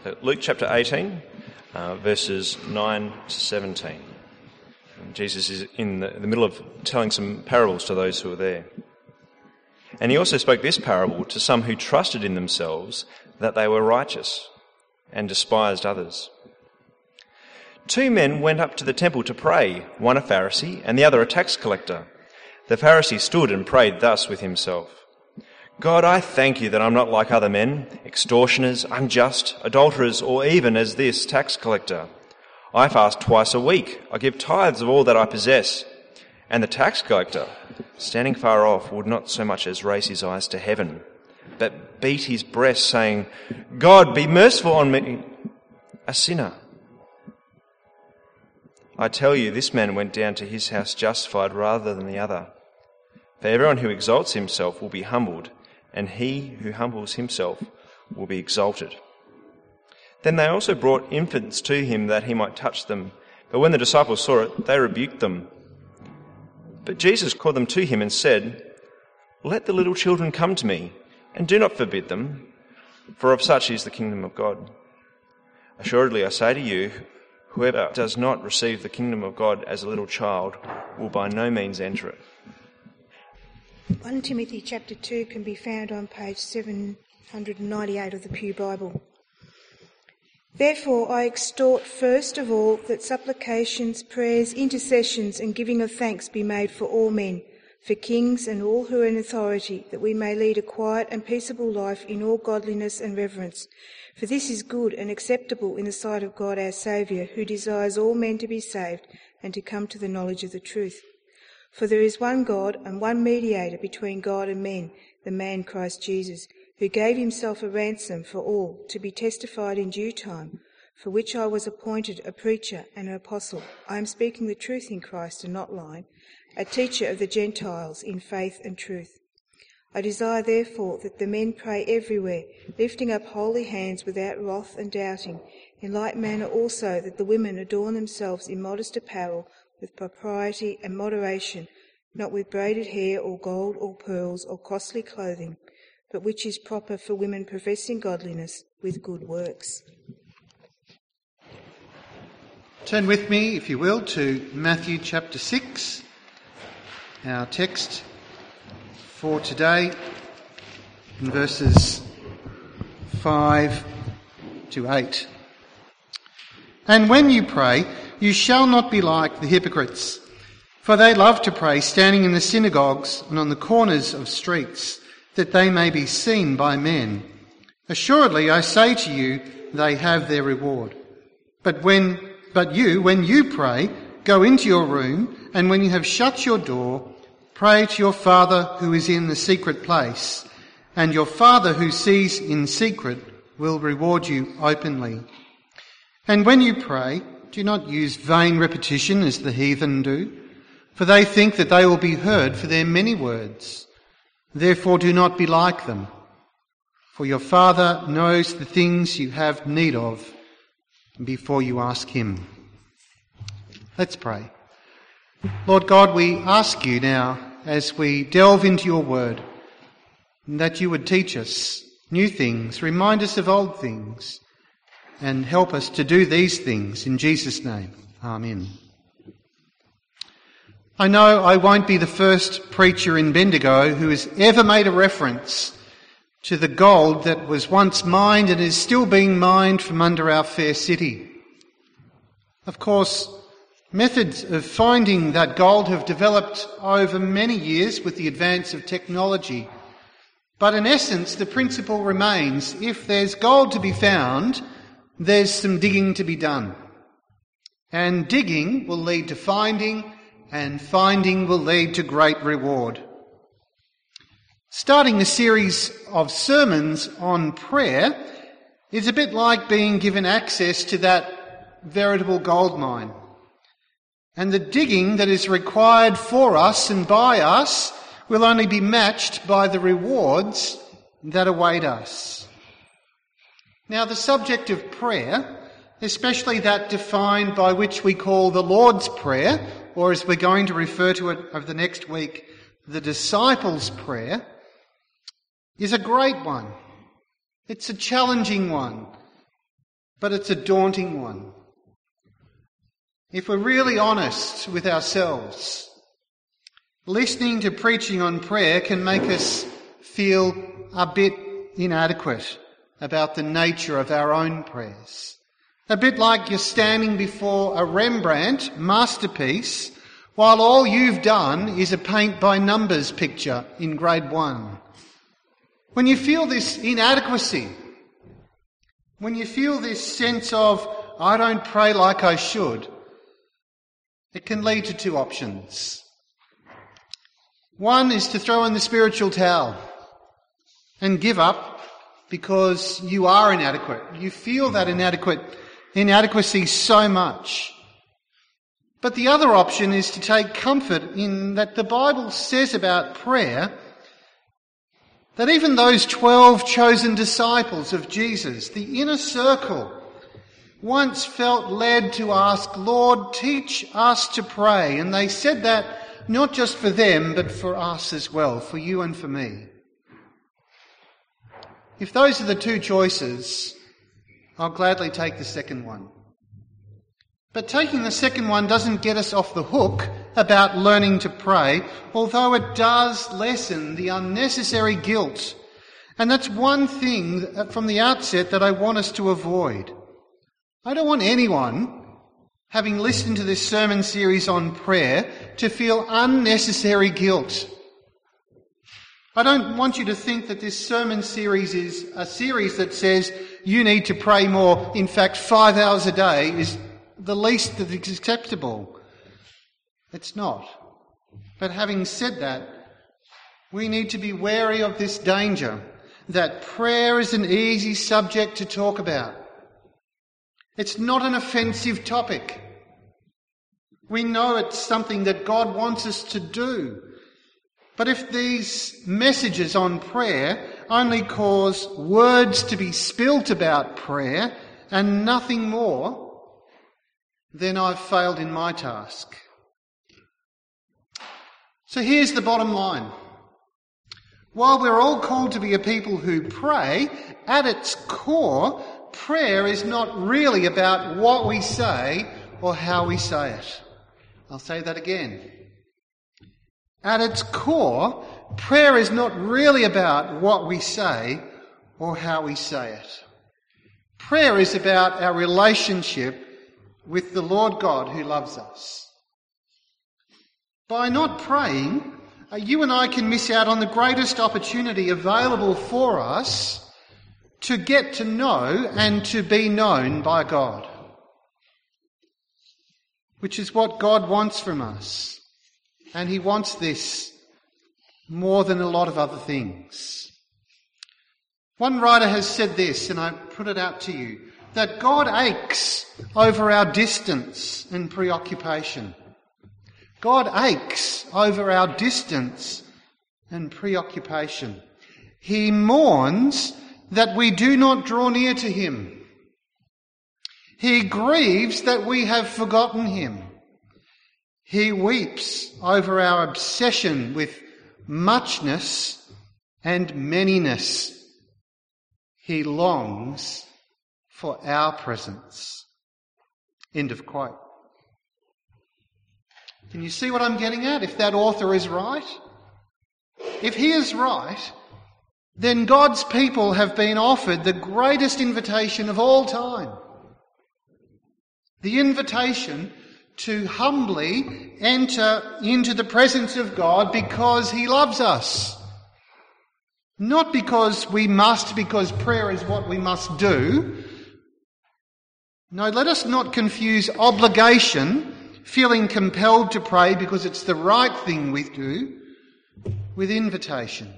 So Luke chapter 18, verses 9 to 17. And Jesus is in the middle of telling some parables to those who are there. And he also spoke this parable to some who trusted in themselves that they were righteous and despised others. 2 men went up to the temple to pray, one a Pharisee and the other a tax collector. The Pharisee stood and prayed thus with himself: God, I thank you that I'm not like other men, extortioners, unjust, adulterers, or even as this tax collector. I fast twice a week. I give tithes of all that I possess. And the tax collector, standing far off, would not so much as raise his eyes to heaven, but beat his breast, saying, God, be merciful on me, a sinner. I tell you, this man went down to his house justified rather than the other. For everyone who exalts himself will be humbled, and he who humbles himself will be exalted. Then they also brought infants to him that he might touch them. But when the disciples saw it, they rebuked them. But Jesus called them to him and said, Let the little children come to me, and do not forbid them, for of such is the kingdom of God. Assuredly, I say to you, whoever does not receive the kingdom of God as a little child will by no means enter it. 1 Timothy chapter 2 can be found on page 798 of the Pew Bible. Therefore I exhort first of all that supplications, prayers, intercessions and giving of thanks be made for all men, for kings and all who are in authority, that we may lead a quiet and peaceable life in all godliness and reverence. For this is good and acceptable in the sight of God our Saviour, who desires all men to be saved and to come to the knowledge of the truth. For there is one God and one mediator between God and men, the man Christ Jesus, who gave himself a ransom for all, to be testified in due time, for which I was appointed a preacher and an apostle. I am speaking the truth in Christ and not lying, a teacher of the Gentiles in faith and truth. I desire therefore that the men pray everywhere, lifting up holy hands without wrath and doubting. In like manner also that the women adorn themselves in modest apparel, with propriety and moderation, not with braided hair or gold or pearls or costly clothing, but which is proper for women professing godliness with good works. Turn with me, if you will, to Matthew chapter 6, our text for today, in verses 5 to 8. And when you pray, you shall not be like the hypocrites, for they love to pray standing in the synagogues and on the corners of streets, that they may be seen by men. Assuredly, I say to you, they have their reward. But when you pray, go into your room, and when you have shut your door, pray to your Father who is in the secret place, and your Father who sees in secret will reward you openly. And when you pray, do not use vain repetition as the heathen do, for they think that they will be heard for their many words. Therefore do not be like them, for your Father knows the things you have need of before you ask him. Let's pray. Lord God, we ask you now, as we delve into your word, that you would teach us new things, remind us of old things, and help us to do these things in Jesus' name. Amen. I know I won't be the first preacher in Bendigo who has ever made a reference to the gold that was once mined and is still being mined from under our fair city. Of course, methods of finding that gold have developed over many years with the advance of technology. But in essence, the principle remains: if there's gold to be found, there's some digging to be done. And digging will lead to finding, and finding will lead to great reward. Starting the series of sermons on prayer is a bit like being given access to that veritable gold mine. And the digging that is required for us and by us will only be matched by the rewards that await us. Now, the subject of prayer, especially that defined by which we call the Lord's Prayer, or as we're going to refer to it over the next week, the disciples' prayer, is a great one. It's a challenging one. but it's a daunting one. If we're really honest with ourselves, listening to preaching on prayer can make us feel a bit inadequate about the nature of our own prayers. A bit like you're standing before a Rembrandt masterpiece while all you've done is a paint by numbers picture in grade 1. When you feel this inadequacy, when you feel this sense of, I don't pray like I should, it can lead to two options. One is to throw in the spiritual towel and give up because you are inadequate. You feel that inadequacy so much. But the other option is to take comfort in that the Bible says about prayer that even those 12 chosen disciples of Jesus, the inner circle, once felt led to ask, Lord, teach us to pray. And they said that not just for them, but for us as well, for you and for me. If those are the two choices, I'll gladly take the second one. But taking the second one doesn't get us off the hook about learning to pray, although it does lessen the unnecessary guilt. And that's one thing from the outset that I want us to avoid. I don't want anyone, having listened to this sermon series on prayer, to feel unnecessary guilt. I don't want you to think that this sermon series is a series that says you need to pray more. In fact, 5 hours a day is the least that is acceptable. It's not. But having said that, we need to be wary of this danger that prayer is an easy subject to talk about. It's not an offensive topic. We know it's something that God wants us to do. But if these messages on prayer only cause words to be spilt about prayer and nothing more, then I've failed in my task. So here's the bottom line. While we're all called to be a people who pray, at its core, prayer is not really about what we say or how we say it. I'll say that again. At its core, prayer is not really about what we say or how we say it. Prayer is about our relationship with the Lord God who loves us. By not praying, you and I can miss out on the greatest opportunity available for us to get to know and to be known by God, which is what God wants from us. And he wants this more than a lot of other things. One writer has said this, and I put it out to you, that God aches over our distance and preoccupation. God aches over our distance and preoccupation. He mourns that we do not draw near to him. He grieves that we have forgotten him. He weeps over our obsession with muchness and manyness. He longs for our presence. End of quote. Can you see what I'm getting at? If that author is right? If he is right, then God's people have been offered the greatest invitation of all time. The invitation to humbly enter into the presence of God because he loves us. Not because we must, because prayer is what we must do. No, let us not confuse obligation, feeling compelled to pray because it's the right thing we do, with invitation.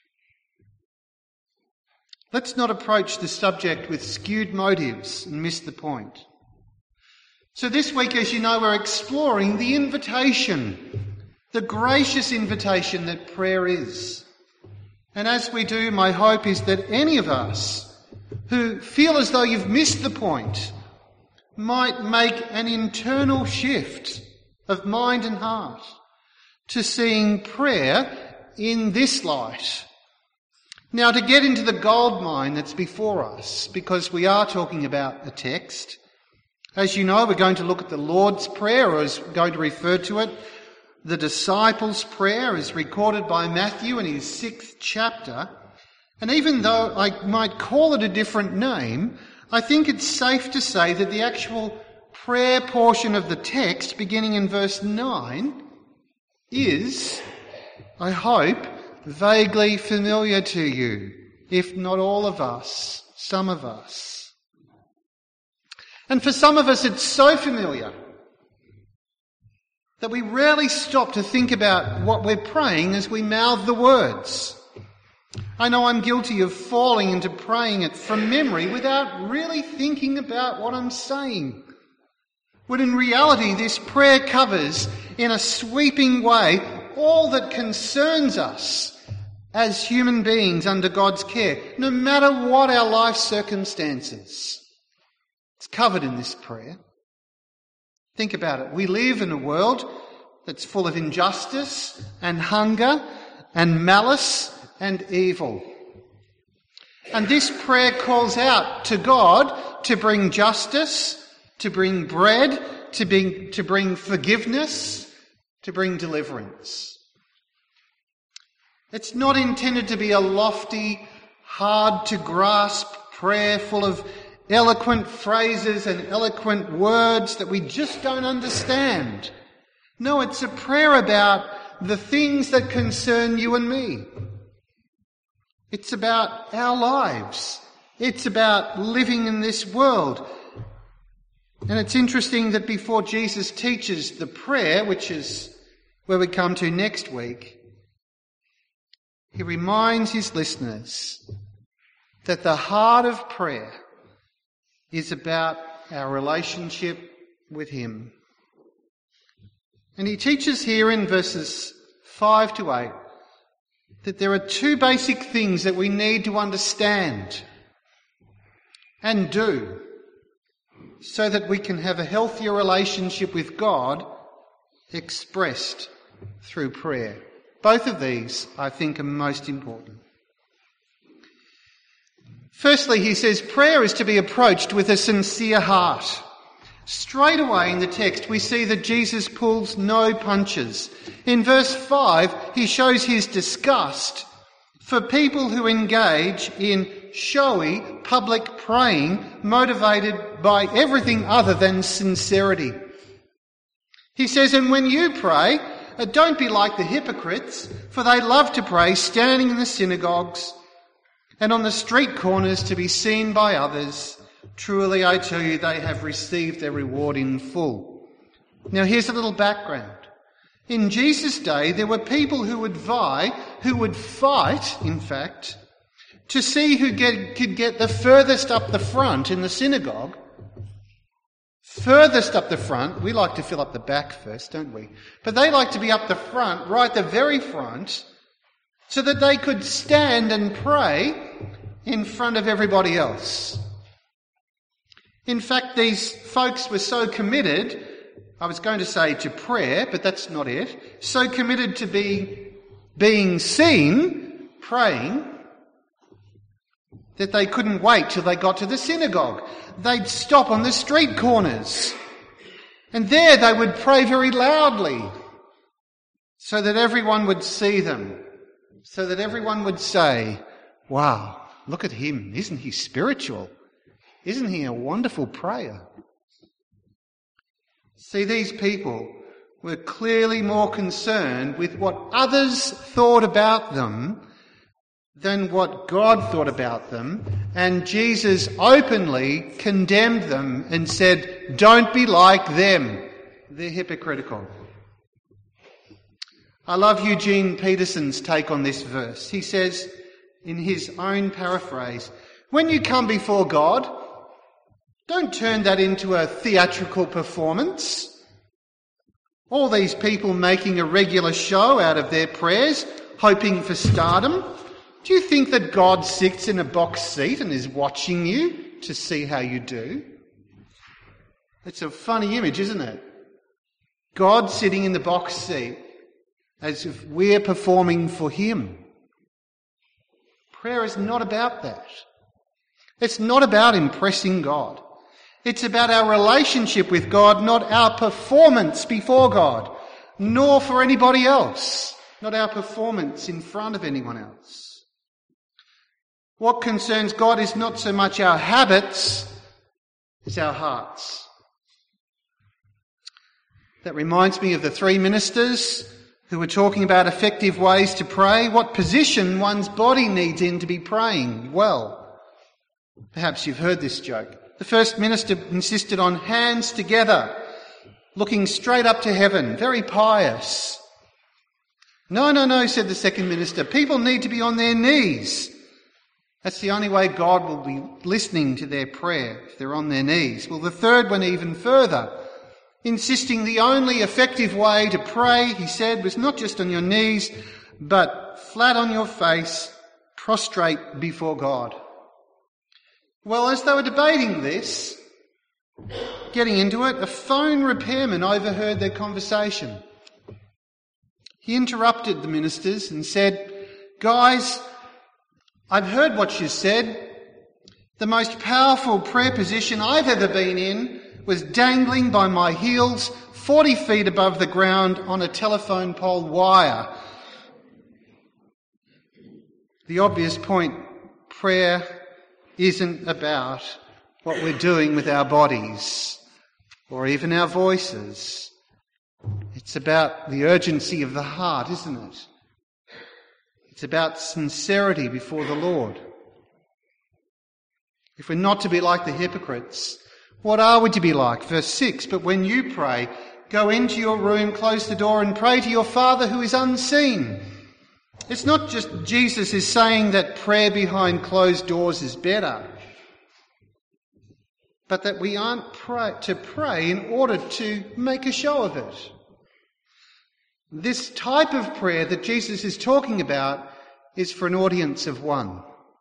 Let's not approach the subject with skewed motives and miss the point. So this week, as you know, we're exploring the invitation, the gracious invitation that prayer is. And as we do, my hope is that any of us who feel as though you've missed the point might make an internal shift of mind and heart to seeing prayer in this light. Now, to get into the goldmine that's before us, because we are talking about a text, as you know, we're going to look at the Lord's Prayer, or as we're going to refer to it, the disciples' prayer, as recorded by Matthew in his 6th chapter. And even though I might call it a different name, I think it's safe to say that the actual prayer portion of the text, beginning in verse 9, is, I hope, vaguely familiar to you, if not all of us, some of us. And for some of us it's so familiar that we rarely stop to think about what we're praying as we mouth the words. I know I'm guilty of falling into praying it from memory without really thinking about what I'm saying. When in reality this prayer covers in a sweeping way all that concerns us as human beings under God's care, no matter what our life circumstances. It's covered in this prayer. Think about it. We live in a world that's full of injustice and hunger and malice and evil. And this prayer calls out to God to bring justice, to bring bread, to bring forgiveness, to bring deliverance. It's not intended to be a lofty, hard-to-grasp prayer full of eloquent phrases and eloquent words that we just don't understand. No, it's a prayer about the things that concern you and me. It's about our lives. It's about living in this world. And it's interesting that before Jesus teaches the prayer, which is where we come to next week, he reminds his listeners that the heart of prayer is about our relationship with him. And he teaches here in verses 5 to 8 that there are two basic things that we need to understand and do so that we can have a healthier relationship with God expressed through prayer. Both of these, I think, are most important. Firstly, he says prayer is to be approached with a sincere heart. Straight away in the text, we see that Jesus pulls no punches. In verse 5, he shows his disgust for people who engage in showy public praying motivated by everything other than sincerity. He says, and when you pray, don't be like the hypocrites, for they love to pray standing in the synagogues and on the street corners to be seen by others. Truly, I tell you, they have received their reward in full. Now, here's a little background. In Jesus' day, there were people who would fight, in fact, to see who could get the furthest up the front in the synagogue. Furthest up the front. We like to fill up the back first, don't we? But they like to be up the front, right the very front, so that they could stand and pray in front of everybody else. In fact, these folks were so committed, I was going to say to prayer, but that's not it, so committed to being seen praying that they couldn't wait till they got to the synagogue. They'd stop on the street corners, and there they would pray very loudly so that everyone would see them, so that everyone would say, wow, look at him, isn't he spiritual? Isn't he a wonderful prayer? See, these people were clearly more concerned with what others thought about them than what God thought about them, and Jesus openly condemned them and said, don't be like them. They're hypocritical. I love Eugene Peterson's take on this verse. He says, in his own paraphrase, when you come before God, don't turn that into a theatrical performance. All these people making a regular show out of their prayers, hoping for stardom. Do you think that God sits in a box seat and is watching you to see how you do? It's a funny image, isn't it? God sitting in the box seat as if we're performing for him. Prayer is not about that. It's not about impressing God. It's about our relationship with God, not our performance before God, nor for anybody else, not our performance in front of anyone else. What concerns God is not so much our habits as our hearts. That reminds me of the three ministers who were talking about effective ways to pray, what position one's body needs in to be praying well. Perhaps you've heard this joke. The first minister insisted on hands together, looking straight up to heaven, very pious. No, said the second minister. People need to be on their knees. That's the only way God will be listening to their prayer, if they're on their knees. Well, the third went even further, insisting the only effective way to pray, he said, was not just on your knees, but flat on your face, prostrate before God. Well, as they were debating this, getting into it, a phone repairman overheard their conversation. He interrupted the ministers and said, "Guys, I've heard what you said. The most powerful prayer position I've ever been in was dangling by my heels 40 feet above the ground on a telephone pole wire." The obvious point, prayer isn't about what we're doing with our bodies or even our voices. It's about the urgency of the heart, isn't it? It's about sincerity before the Lord. If we're not to be like the hypocrites, what are we to be like? Verse 6, "But when you pray, go into your room, close the door and pray to your Father who is unseen." It's not just Jesus is saying that prayer behind closed doors is better, but that we aren't to pray in order to make a show of it. This type of prayer that Jesus is talking about is for an audience of one.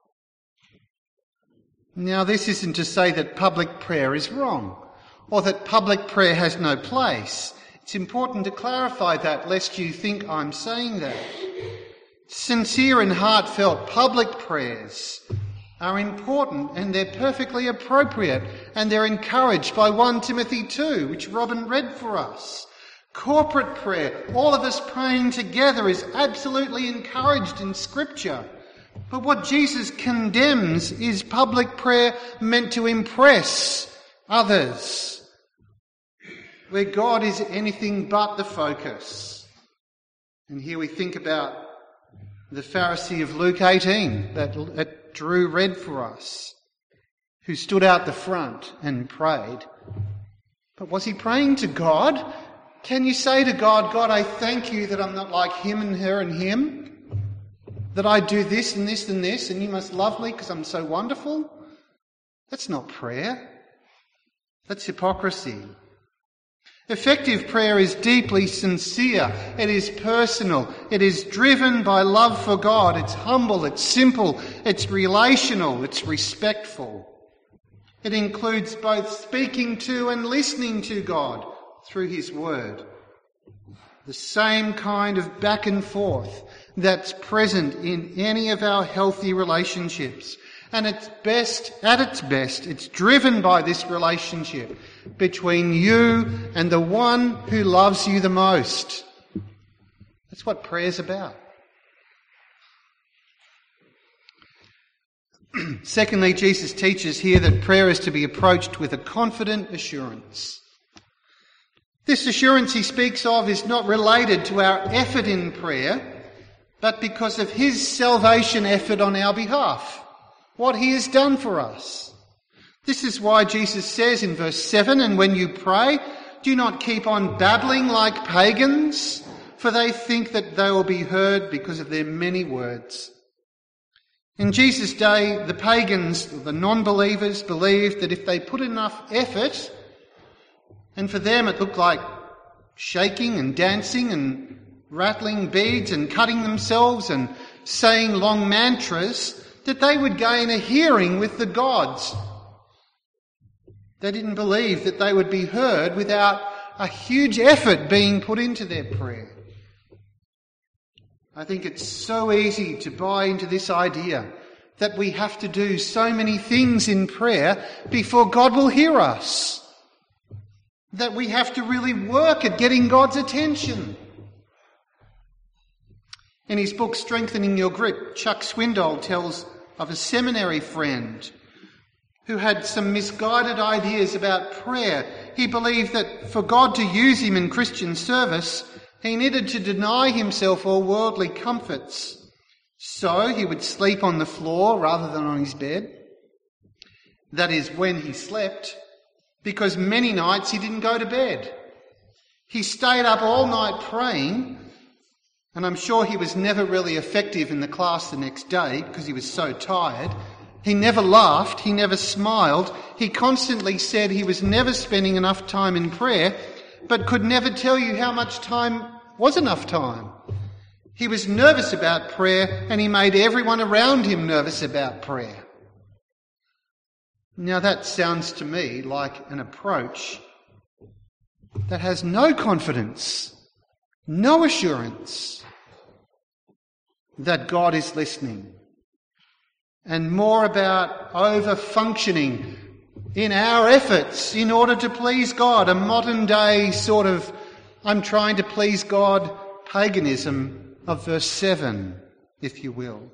Now, this isn't to say that public prayer is wrong or that public prayer has no place. It's important to clarify that, lest you think I'm saying that. Sincere and heartfelt public prayers are important and they're perfectly appropriate and they're encouraged by 1 Timothy 2, which Robin read for us. Corporate prayer, all of us praying together, is absolutely encouraged in Scripture. But what Jesus condemns is public prayer meant to impress others, where God is anything but the focus. And here we think about the Pharisee of Luke 18 that Drew read for us, who stood out the front and prayed. But was he praying to God? Can you say to God, "God, I thank you that I'm not like him and her and him, that I do this and this and this, and you must love me because I'm so wonderful"? That's not prayer. That's hypocrisy. Effective prayer is deeply sincere. It is personal. It is driven by love for God. It's humble. It's simple. It's relational. It's respectful. It includes both speaking to and listening to God through his word. The same kind of back and forth that's present in any of our healthy relationships. And at its best, it's driven by this relationship between you and the one who loves you the most. That's what prayer's about. Secondly, Jesus teaches here that prayer is to be approached with a confident assurance. This assurance he speaks of is not related to our effort in prayer, but because of his salvation effort on our behalf, what he has done for us. This is why Jesus says in verse 7, "And when you pray, do not keep on babbling like pagans, for they think that they will be heard because of their many words." In Jesus' day, the pagans, the non-believers, believed that if they put enough effort, and for them it looked like shaking and dancing and rattling beads and cutting themselves and saying long mantras, that they would gain a hearing with the gods. They didn't believe that they would be heard without a huge effort being put into their prayer. I think it's so easy to buy into this idea that we have to do so many things in prayer before God will hear us. That we have to really work at getting God's attention. In his book, Strengthening Your Grip, Chuck Swindoll tells of a seminary friend who had some misguided ideas about prayer. He believed that for God to use him in Christian service, he needed to deny himself all worldly comforts. So he would sleep on the floor rather than on his bed. That is, when he slept, because many nights he didn't go to bed. He stayed up all night praying, and I'm sure he was never really effective in the class the next day because he was so tired. He never laughed, he never smiled. He constantly said he was never spending enough time in prayer, but could never tell you how much time was enough time. He was nervous about prayer, and he made everyone around him nervous about prayer. Now that sounds to me like an approach that has no confidence, no assurance that God is listening, and more about over-functioning in our efforts in order to please God, a modern day sort of I'm trying to please God paganism of verse 7, if you will.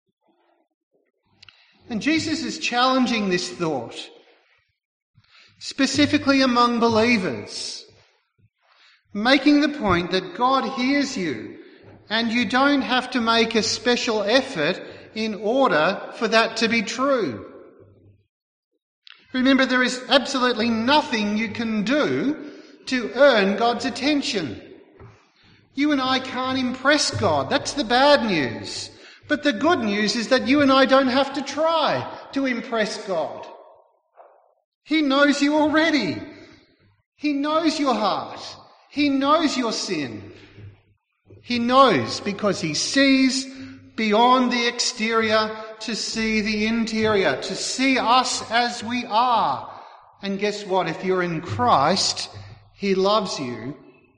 And Jesus is challenging this thought, specifically among believers, making the point that God hears you and you don't have to make a special effort in order for that to be true. Remember, there is absolutely nothing you can do to earn God's attention. You and I can't impress God. That's the bad news. But the good news is that you and I don't have to try to impress God. He knows you already. He knows your heart. He knows your sin. He knows because he sees beyond the exterior to see the interior, to see us as we are. And guess what? If you're in Christ, he loves you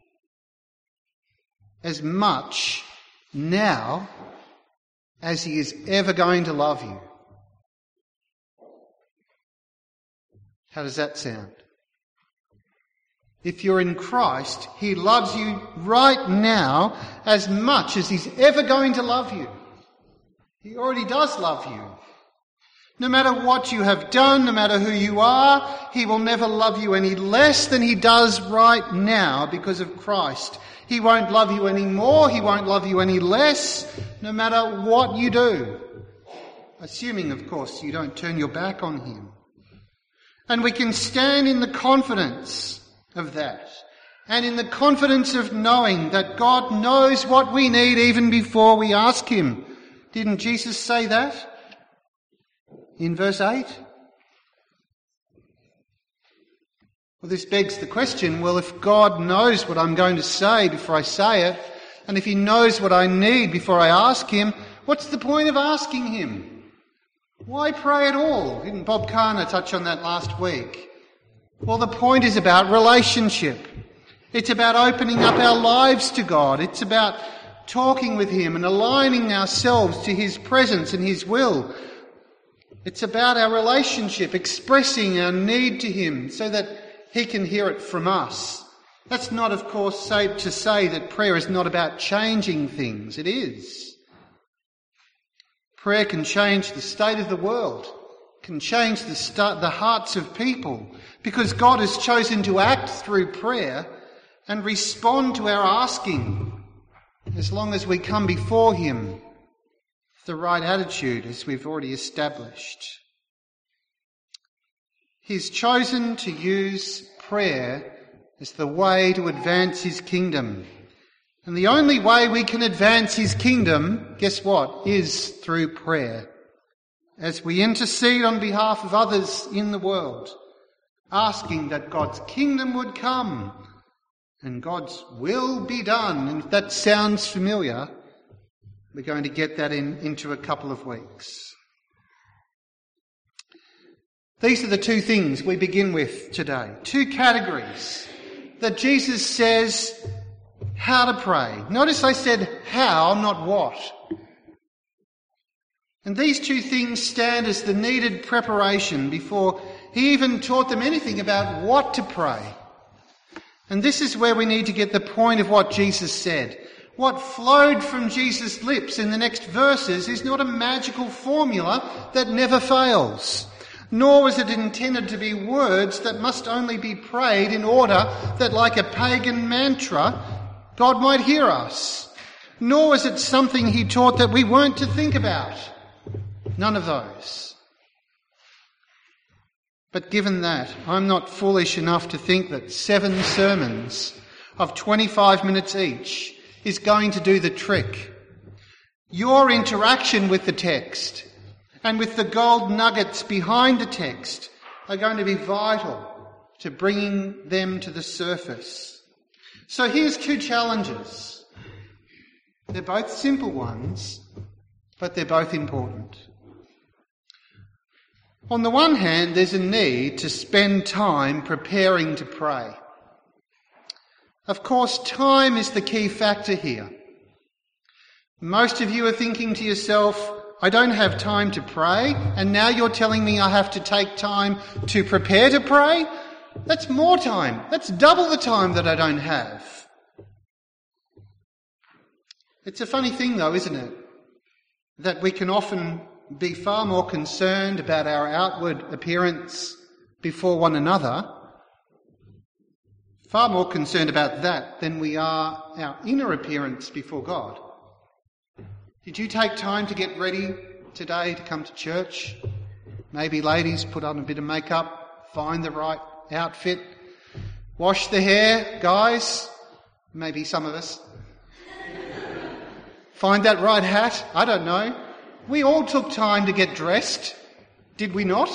as much now as he is ever going to love you. How does that sound? If you're in Christ, he loves you right now as much as he's ever going to love you. He already does love you. No matter what you have done, no matter who you are, he will never love you any less than he does right now because of Christ. He won't love you any more, he won't love you any less, no matter what you do. Assuming, of course, you don't turn your back on him. And we can stand in the confidence of that, and in the confidence of knowing that God knows what we need even before we ask him. Didn't Jesus say that in verse 8? Well, this begs the question, well, if God knows what I'm going to say before I say it, and if he knows what I need before I ask him, what's the point of asking him? Why pray at all? Didn't Bob Carner touch on that last week? Well, the point is about relationship. It's about opening up our lives to God. It's about talking with him and aligning ourselves to his presence and his will. It's about our relationship, expressing our need to him so that he can hear it from us. That's not, of course, to say that prayer is not about changing things. It is. Prayer can change the state of the world, can change the hearts of people, because God has chosen to act through prayer and respond to our asking, as long as we come before him with the right attitude, as we've already established. He's chosen to use prayer as the way to advance his kingdom. And the only way we can advance his kingdom, guess what, is through prayer. As we intercede on behalf of others in the world, asking that God's kingdom would come and God's will be done. And if that sounds familiar, we're going to get that into a couple of weeks. These are the two things we begin with today. Two categories that Jesus says how to pray. Notice I said how, not what. And these two things stand as the needed preparation before he even taught them anything about what to pray. And this is where we need to get the point of what Jesus said. What flowed from Jesus' lips in the next verses is not a magical formula that never fails, nor was it intended to be words that must only be prayed in order that, like a pagan mantra, God might hear us. Nor was it something he taught that we weren't to think about. None of those. But given that, I'm not foolish enough to think that 7 sermons of 25 minutes each is going to do the trick. Your interaction with the text and with the gold nuggets behind the text are going to be vital to bringing them to the surface. So here's 2 challenges. They're both simple ones, but they're both important. On the one hand, there's a need to spend time preparing to pray. Of course, time is the key factor here. Most of you are thinking to yourself, I don't have time to pray, and now you're telling me I have to take time to prepare to pray? That's more time. That's double the time that I don't have. It's a funny thing though, isn't it? That we can often be far more concerned about our outward appearance before one another, far more concerned about that than we are our inner appearance before God. Did you take time to get ready today to come to church? Maybe ladies put on a bit of makeup, find the right outfit, wash the hair, guys, maybe some of us. Find that right hat, I don't know. We all took time to get dressed, did we not?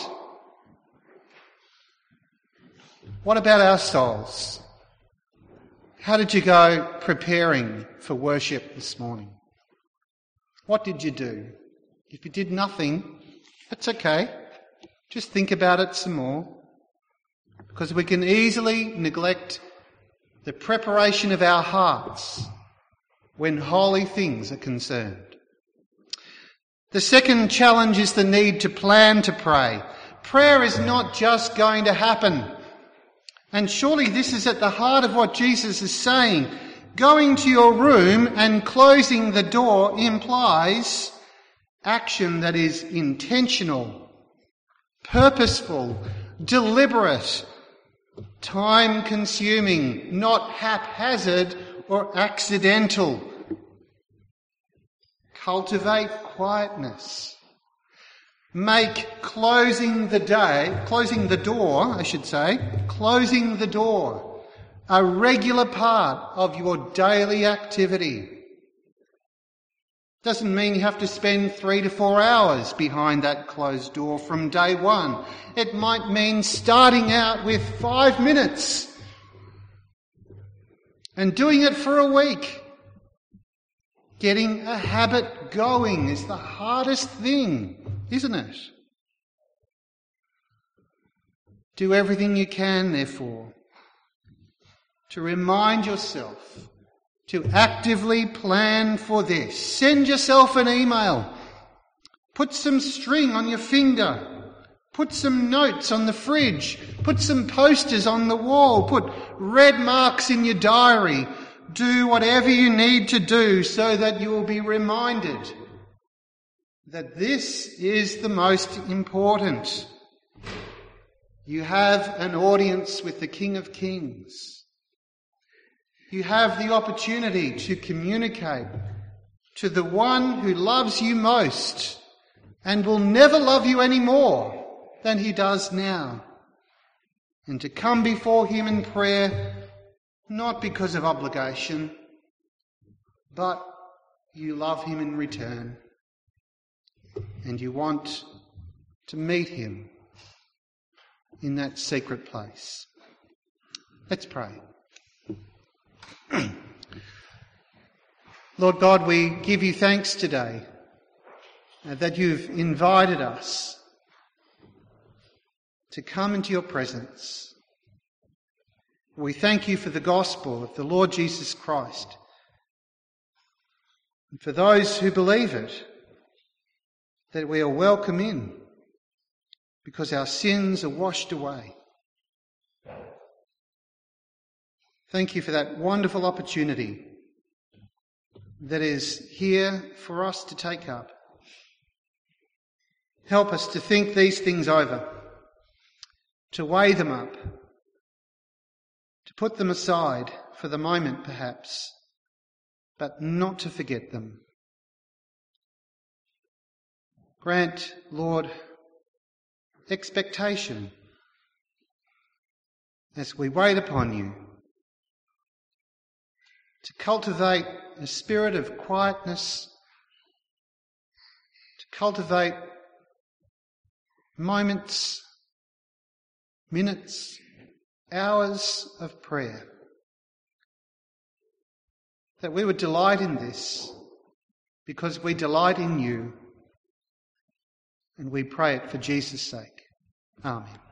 What about our souls? How did you go preparing for worship this morning? What did you do? If you did nothing, that's okay. Just think about it some more. Because we can easily neglect the preparation of our hearts when holy things are concerned. The second challenge is the need to plan to pray. Prayer is not just going to happen. And surely this is at the heart of what Jesus is saying. Going to your room and closing the door implies action that is intentional, purposeful, deliberate, time-consuming, not haphazard or accidental. Cultivate quietness. Make closing the door, a regular part of your daily activity. Doesn't mean you have to spend 3 to 4 hours behind that closed door from day one. It might mean starting out with 5 minutes and doing it for a week. Getting a habit going is the hardest thing, isn't it? Do everything you can, therefore, to remind yourself to actively plan for this. Send yourself an email. Put some string on your finger. Put some notes on the fridge. Put some posters on the wall. Put red marks in your diary. Do whatever you need to do so that you will be reminded that this is the most important. You have an audience with the King of Kings. You have the opportunity to communicate to the one who loves you most and will never love you any more than he does now. And to come before him in prayer, not because of obligation, but you love him in return and you want to meet him in that secret place. Let's pray. Lord God, we give you thanks today that you've invited us to come into your presence. We thank you for the gospel of the Lord Jesus Christ. And for those who believe it, that we are welcome in because our sins are washed away. Thank you for that wonderful opportunity that is here for us to take up. Help us to think these things over, to weigh them up, to put them aside for the moment perhaps, but not to forget them. Grant, Lord, expectation as we wait upon you, to cultivate a spirit of quietness, to cultivate moments, minutes, hours of prayer, that we would delight in this because we delight in you, and we pray it for Jesus' sake. Amen.